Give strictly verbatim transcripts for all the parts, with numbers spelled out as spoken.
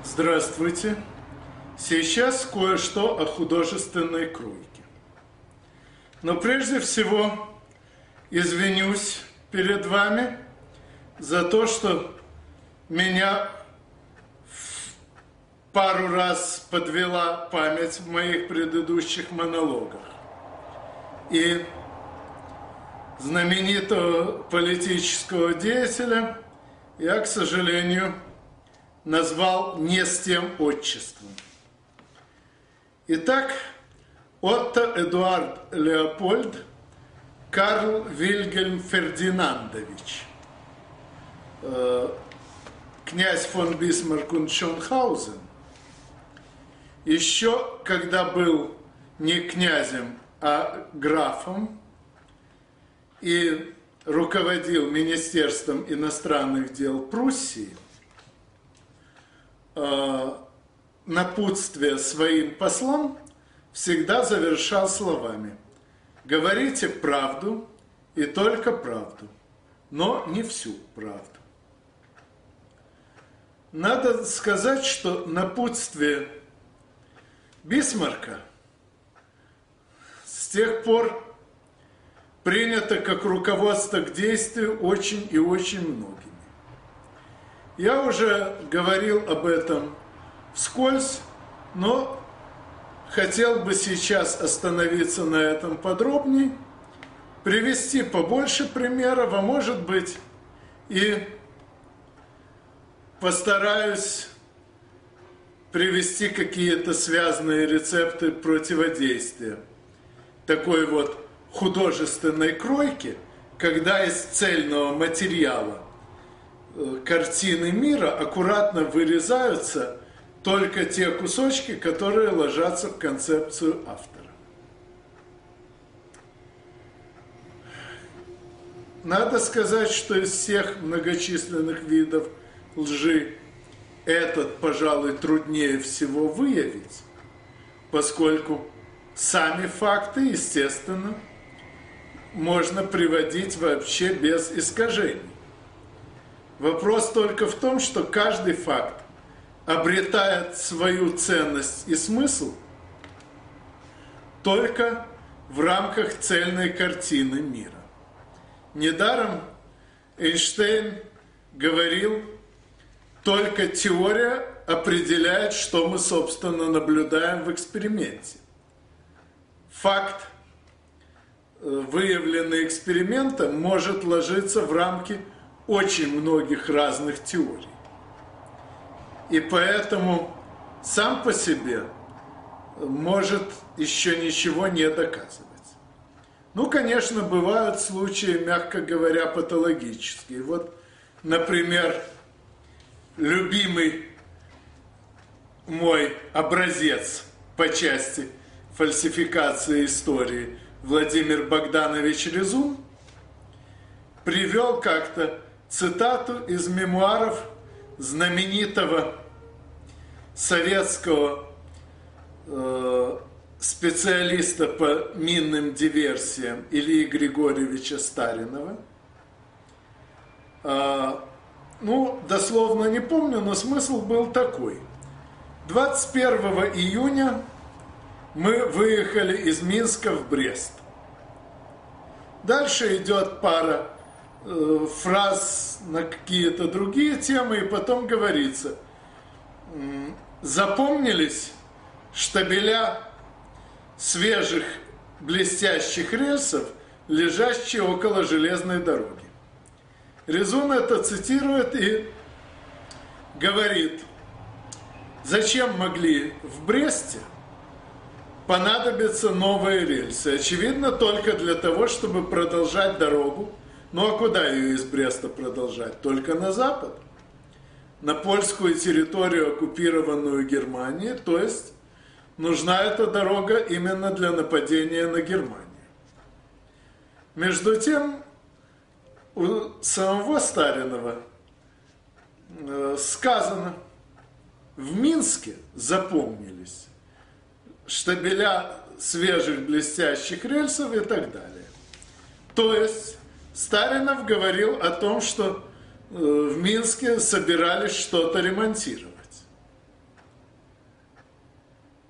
Здравствуйте. Сейчас кое-что о художественной кройке. Но прежде всего извинюсь перед вами за то, что меня пару раз подвела память в моих предыдущих монологах. И знаменитого политического деятеля я, к сожалению, назвал не с тем отчеством. Итак, Отто Эдуард Леопольд Карл Вильгельм Фердинандович, э, князь фон Бисмарк und Шонхаузен, еще когда был не князем, а графом и руководил Министерством иностранных дел Пруссии, напутствие своим послам всегда завершал словами: говорите правду и только правду, но не всю правду. Надо сказать, что напутствие Бисмарка с тех пор принято как руководство к действию очень и очень многими. Я уже говорил об этом вскользь, но хотел бы сейчас остановиться на этом подробнее, привести побольше примеров, а может быть и постараюсь привести какие-то связанные рецепты противодействия такой вот художественной кройки, когда из цельного материала картины мира аккуратно вырезаются только те кусочки, которые ложатся в концепцию автора. Надо сказать, что из всех многочисленных видов лжи этот, пожалуй, труднее всего выявить, поскольку сами факты, естественно, можно приводить вообще без искажений. Вопрос только в том, что каждый факт обретает свою ценность и смысл только в рамках цельной картины мира. Недаром Эйнштейн говорил: только теория определяет, что мы, собственно, наблюдаем в эксперименте. Факт, выявленный экспериментом, может ложиться в рамки очень многих разных теорий. И поэтому сам по себе может еще ничего не доказывать. Ну, конечно, бывают случаи, мягко говоря, патологические. Вот, например, любимый мой образец по части фальсификации истории Владимир Богданович Резун привел как-то цитату из мемуаров знаменитого советского э, специалиста по минным диверсиям Ильи Григорьевича Старинова. Э, ну, дословно не помню, но смысл был такой. двадцать первого июня мы выехали из Минска в Брест. Дальше идет пара э, фраз на какие-то другие темы, и потом говорится: запомнились штабеля свежих блестящих рельсов, лежащие около железной дороги. Резун это цитирует и говорит: зачем могли в Бресте понадобятся новые рельсы? Очевидно, только для того, чтобы продолжать дорогу. Ну а куда ее из Бреста продолжать? Только на запад, на польскую территорию, оккупированную Германией. То есть нужна эта дорога именно для нападения на Германию. Между тем, у самого Старинова сказано: в Минске запомнились штабеля свежих блестящих рельсов и так далее. То есть Старинов говорил о том, что в Минске собирались что-то ремонтировать.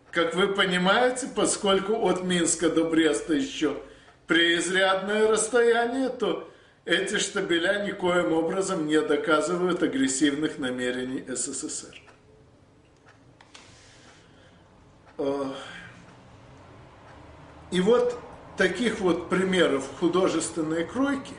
как вы понимаете, поскольку от Минска до Бреста еще преизрядное расстояние, то эти штабеля никоим образом не доказывают агрессивных намерений СССР. И вот таких вот примеров художественной кройки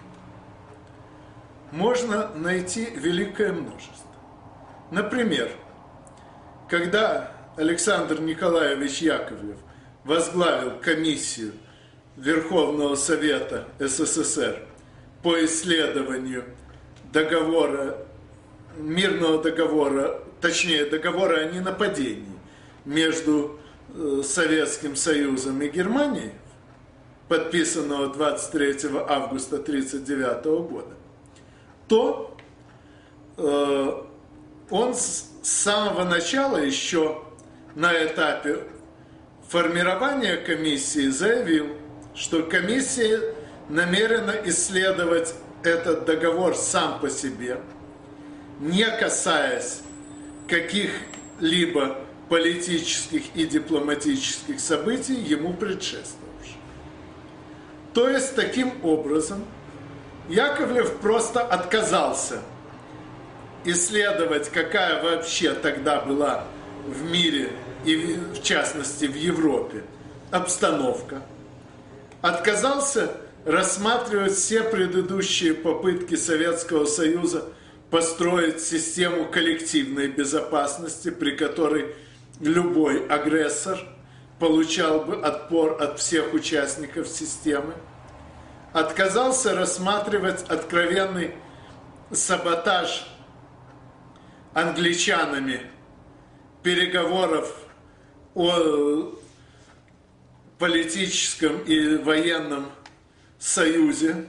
можно найти великое множество. Например, когда Александр Николаевич Яковлев возглавил комиссию Верховного Совета СССР по исследованию договора, мирного договора, точнее договора о ненападении между Советским Союзом и Германией, подписанного двадцать третьего августа тысяча девятьсот тридцать девятого года, то э, он с самого начала, еще на этапе формирования комиссии, заявил, что комиссия намерена исследовать этот договор сам по себе, не касаясь каких-либо политических и дипломатических событий, ему предшествовавших. То есть, таким образом, Яковлев просто отказался исследовать, какая вообще тогда была в мире и, в частности, в Европе обстановка. Отказался рассматривать все предыдущие попытки Советского Союза построить систему коллективной безопасности, при которой любой агрессор получал бы отпор от всех участников системы. Отказался рассматривать откровенный саботаж англичанами переговоров о политическом и военном союзе,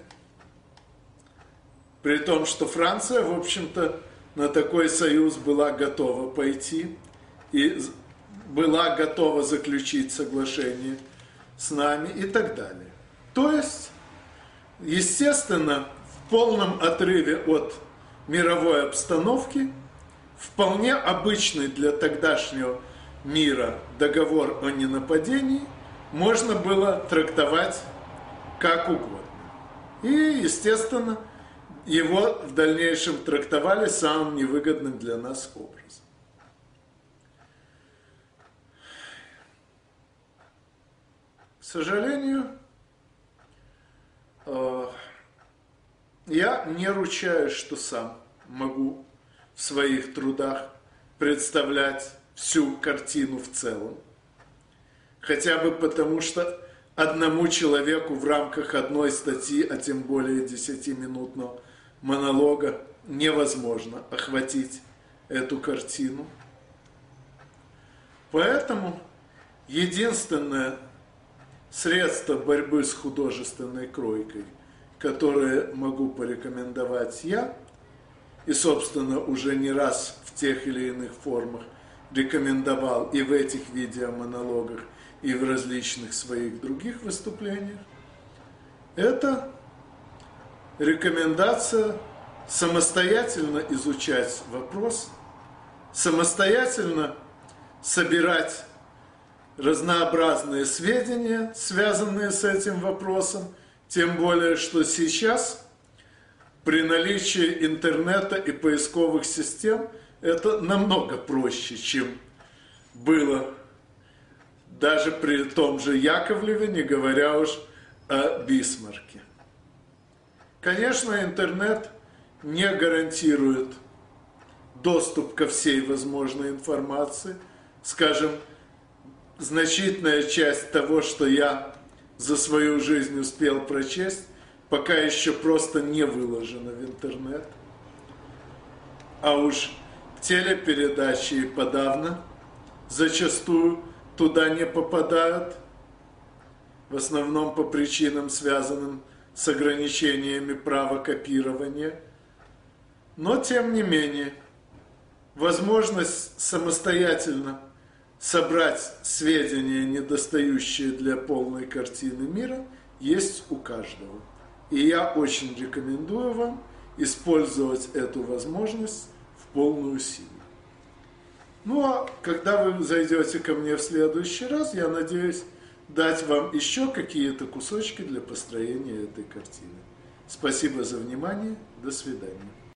при том, что Франция, в общем-то, на такой союз была готова пойти и была готова заключить соглашение с нами и так далее. То есть, естественно, в полном отрыве от мировой обстановки, вполне обычный для тогдашнего мира договор о ненападении можно было трактовать как угодно. И, естественно, его в дальнейшем трактовали самым невыгодным для нас образом. К сожалению, я не ручаюсь, что сам могу в своих трудах представлять всю картину в целом. Хотя бы потому, что одному человеку в рамках одной статьи, а тем более десятиминутного монолога, невозможно охватить эту картину. Поэтому единственное средство борьбы с художественной кройкой, которое могу порекомендовать я, и, собственно, уже не раз в тех или иных формах рекомендовал и в этих видеомонологах, и в различных своих других выступлениях, это рекомендация самостоятельно изучать вопрос, самостоятельно собирать разнообразные сведения, связанные с этим вопросом, тем более, что сейчас при наличии интернета и поисковых систем это намного проще, чем было даже при том же Яковлеве, не говоря уж о Бисмарке. Конечно, интернет не гарантирует доступ ко всей возможной информации. Скажем, значительная часть того, что я за свою жизнь успел прочесть, пока еще просто не выложено в интернет. А уж телепередачи и подавно зачастую туда не попадают, в основном по причинам, связанным с ограничениями права копирования. Но, тем не менее, возможность самостоятельно собрать сведения, недостающие для полной картины мира, есть у каждого. И я очень рекомендую вам использовать эту возможность в полную силу. Ну а когда вы зайдете ко мне в следующий раз, я надеюсь дать вам еще какие-то кусочки для построения этой картины. Спасибо за внимание. До свидания.